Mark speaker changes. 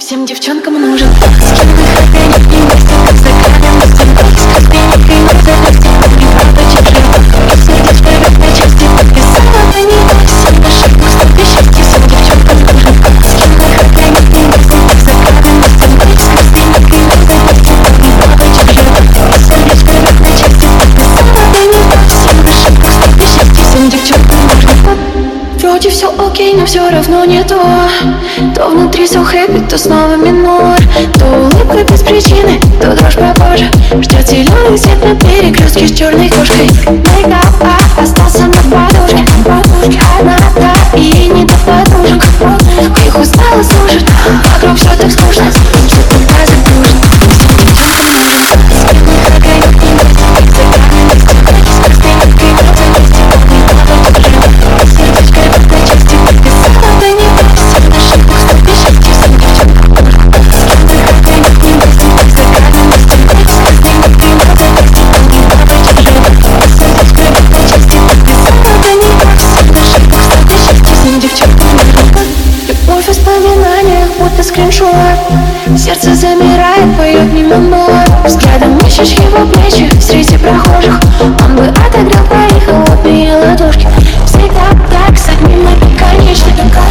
Speaker 1: Всем девчонкам нужен скинный хоккей, не вместе, как закален на стенках. С костынникой на запястье, неправда чужих. Сердечко как на части подписала на него. Всем на шагах стопе счастья, всем девчонкам нужен скинный хоккей, не вместе, как закален на стенках. С костынникой на запястье, неправда чужих. Сердечко как на части подписала на него. Всем на шагах стопе счастья, всем девчонкам нужен. Вроде все окей, но все равно не то. То внутри все хэппи, то снова минор. То улыбка без причины, то дрожь по коже. Ждет зеленый свет на перекрестке с черной кошкой. Мейкап остался на подушке. Одна та и не до подружек. Их устала слушать, вокруг все так скучно. Все туда загружен, всем девчонкам нужен скинный хоккей, не вместе, как закален на стенках. С костынникой на запястье, полный папа тоже. Сердечко как на части подписала на него. Всем на шагах стопе счастья, всем девчонкам нужен скинный хоккей, не вместе, как закален на стенках. С костынникой на запястье, полный папа тоже. Сердечко как на части подписала на него. Всем на шагах стопе счастья, всем девчонкам нужен. Любовь в воспоминаниях, будто скриншот. Сердце замирает, поет мимо мной. Взглядом ищешь его плечи среди прохожих. Он бы отогрел твои холодные ладошки. Всегда так, с одним наконечником.